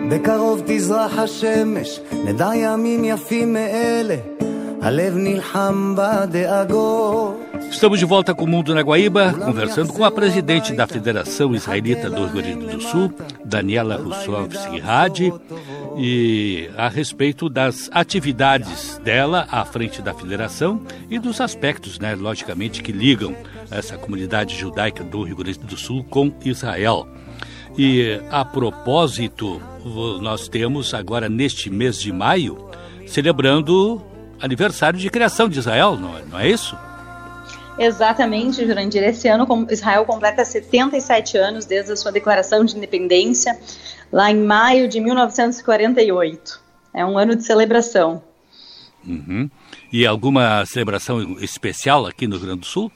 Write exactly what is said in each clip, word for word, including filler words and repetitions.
בקרוב תזרח השמש, נדע ימים יפים מאלה, הלב נלחם בדאגות. Estamos de volta com o Mundo na Guaíba, conversando com a presidente da Federação Israelita do Rio Grande do Sul, Daniela Rousseff-Sirhadi, e a respeito das atividades dela à frente da federação e dos aspectos, né, logicamente, que ligam essa comunidade judaica do Rio Grande do Sul com Israel. E, a propósito, nós temos agora, neste mês de maio, celebrando aniversário de criação de Israel, não é, não é isso? Exatamente, Jurandir. Esse ano Israel completa setenta e sete anos desde a sua declaração de independência, lá em maio de mil novecentos e quarenta e oito. É um ano de celebração. Uhum. E alguma celebração especial aqui no Rio Grande do Sul?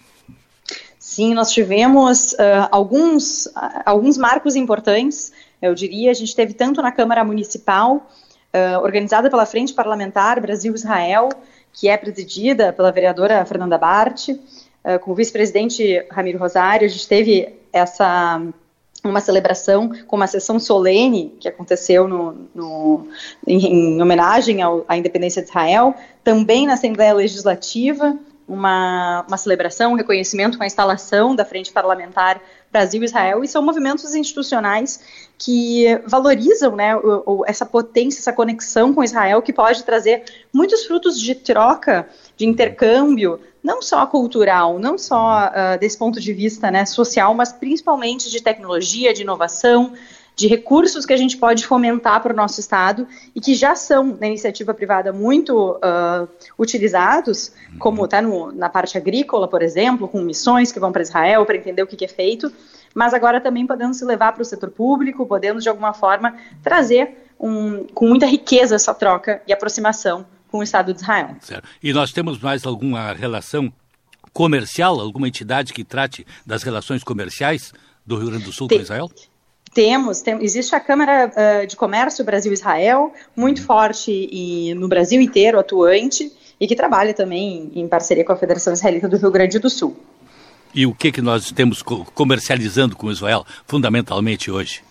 Sim, nós tivemos uh, alguns, uh, alguns marcos importantes, eu diria. A gente teve tanto na Câmara Municipal, uh, organizada pela Frente Parlamentar Brasil-Israel, que é presidida pela vereadora Fernanda Bart, uh, com o vice-presidente Ramiro Rosário. A gente teve essa, uma celebração com uma sessão solene que aconteceu no, no, em, em homenagem ao, à independência de Israel, também na Assembleia Legislativa, uma, uma celebração, um reconhecimento com a instalação da Frente Parlamentar Brasil-Israel, e são movimentos institucionais que valorizam, né, o, o, essa potência, essa conexão com Israel, que pode trazer muitos frutos de troca, de intercâmbio, não só cultural, não só uh, desse ponto de vista, né, social, mas principalmente de tecnologia, de inovação, de recursos que a gente pode fomentar para o nosso Estado e que já são, na iniciativa privada, muito uh, utilizados, como está na parte agrícola, por exemplo, com missões que vão para Israel para entender o que, que é feito, mas agora também podemos se levar para o setor público, podemos, de alguma forma, trazer um, com muita riqueza essa troca e aproximação com o Estado de Israel. Certo. E nós temos mais alguma relação comercial, alguma entidade que trate das relações comerciais do Rio Grande do Sul Tem. com Israel? Temos, tem, existe a Câmara uh, de Comércio Brasil-Israel, muito forte e no Brasil inteiro, atuante, e que trabalha também em parceria com a Federação Israelita do Rio Grande do Sul. E o que, que nós temos comercializando com Israel, fundamentalmente hoje?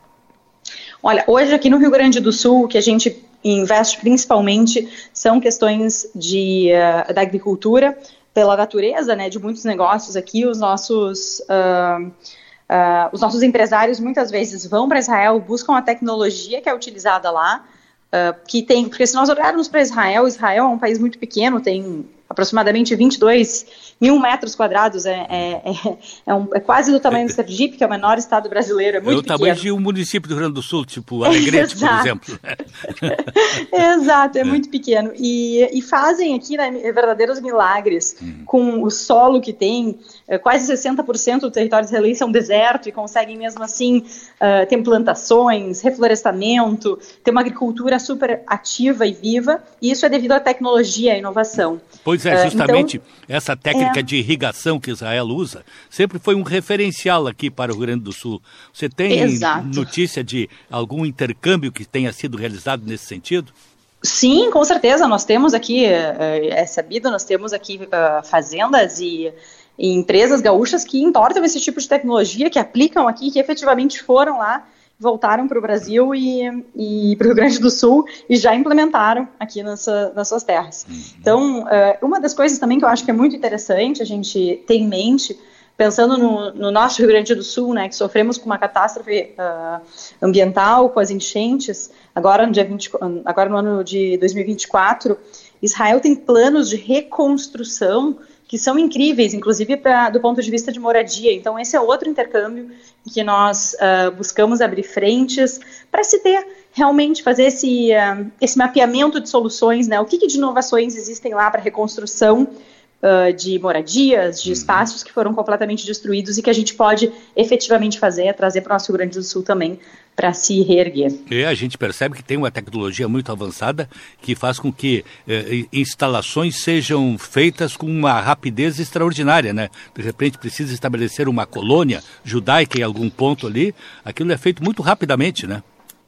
Olha, hoje aqui no Rio Grande do Sul, o que a gente investe principalmente são questões de, uh, da agricultura, pela natureza, né, de muitos negócios aqui, os nossos... Uh, Uh, os nossos empresários muitas vezes vão para Israel, buscam a tecnologia que é utilizada lá, uh, que tem, porque se nós olharmos para Israel, Israel é um país muito pequeno, tem aproximadamente vinte e dois mil metros quadrados, é, é, é, é, um, é quase do tamanho do Sergipe, que é o menor estado brasileiro, é muito pequeno. É o tamanho de um município do Rio Grande do Sul, tipo Alegrete, por exemplo. Exato, é, é muito pequeno. E, e fazem aqui, né, verdadeiros milagres, uhum. com o solo que tem, quase sessenta por cento do território israelense é um deserto, e conseguem mesmo assim uh, ter plantações, reflorestamento, ter uma agricultura super ativa e viva, e isso é devido à tecnologia, à inovação. Pois é, justamente uh, então, essa técnica é... de irrigação que Israel usa sempre foi um referencial aqui para o Rio Grande do Sul. Você tem Exato. notícia de algum intercâmbio que tenha sido realizado nesse sentido? Sim, com certeza. Nós temos aqui, é sabido, nós temos aqui uh, fazendas e, e empresas gaúchas que importam esse tipo de tecnologia, que aplicam aqui, que efetivamente foram lá, voltaram para o Brasil e, e para o Rio Grande do Sul e já implementaram aqui nessa, nas suas terras. Uhum. Então, uh, uma das coisas também que eu acho que é muito interessante a gente ter em mente, pensando no, no nosso Rio Grande do Sul, né, que sofremos com uma catástrofe uh, ambiental, com as enchentes, agora no, dia vinte, agora no ano de dois mil e vinte e quatro, Israel tem planos de reconstrução que são incríveis, inclusive pra, do ponto de vista de moradia. Então, esse é outro intercâmbio em que nós uh, buscamos abrir frentes para se ter, realmente, fazer esse, uh, esse mapeamento de soluções, né? O que, que de inovações existem lá para reconstrução uh, de moradias, de espaços que foram completamente destruídos e que a gente pode efetivamente fazer, trazer para o nosso Rio Grande do Sul também, para se reerguer. E a gente percebe que tem uma tecnologia muito avançada que faz com que eh, instalações sejam feitas com uma rapidez extraordinária, né? De repente precisa estabelecer uma colônia judaica em algum ponto ali, aquilo é feito muito rapidamente, né?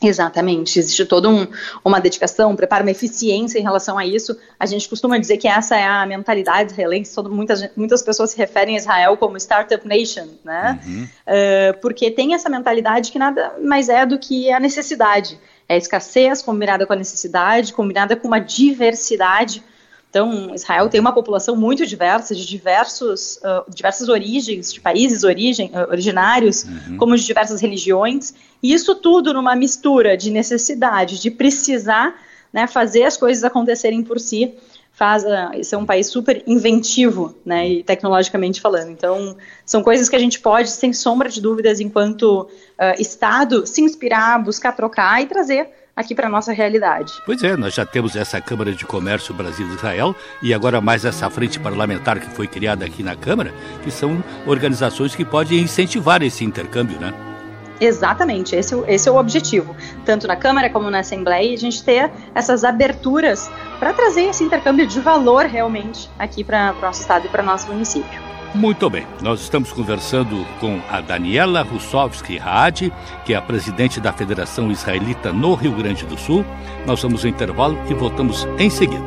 Exatamente, existe toda um, uma dedicação, um preparo, uma eficiência em relação a isso. A gente costuma dizer que essa é a mentalidade israelense, todo, muitas, muitas pessoas se referem a Israel como Startup Nation, né? Uhum. Uh, porque tem essa mentalidade que nada mais é do que a necessidade. É a escassez combinada com a necessidade, combinada com uma diversidade. Então, Israel tem uma população muito diversa, de diversos, uh, diversas origens, de países origem, uh, originários, uhum. como de diversas religiões, e isso tudo numa mistura de necessidade, de precisar, né, fazer as coisas acontecerem por si. Faz, uh, isso é um país super inventivo, né, e tecnologicamente falando. Então, são coisas que a gente pode, sem sombra de dúvidas, enquanto uh, Estado, se inspirar, buscar trocar e trazer aqui para a nossa realidade. Pois é, nós já temos essa Câmara de Comércio Brasil-Israel e agora mais essa frente parlamentar que foi criada aqui na Câmara, que são organizações que podem incentivar esse intercâmbio, né? Exatamente, esse, esse é o objetivo. Tanto na Câmara como na Assembleia, a gente ter essas aberturas para trazer esse intercâmbio de valor realmente aqui para o nosso estado e para o nosso município. Muito bem, nós estamos conversando com a Daniela Russovsky-Haadi, que é a presidente da Federação Israelita no Rio Grande do Sul. Nós vamos ao intervalo e voltamos em seguida.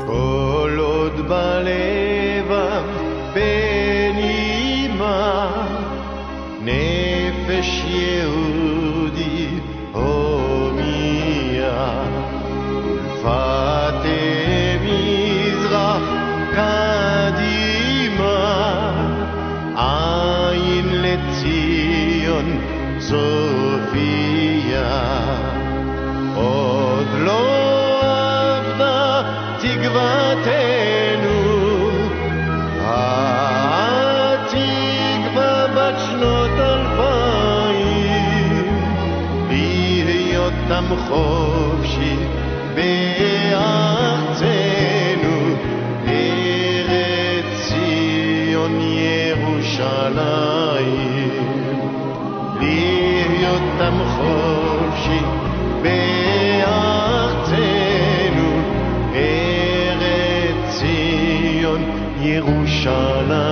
סופיה עוד לא עבדה תקוותנו התקווה בת שנות אלפיים להיות עם חופשי בארצנו ארץ ציון ירושלים להיות עם חופשי בארצנו ארץ ציון ירושלים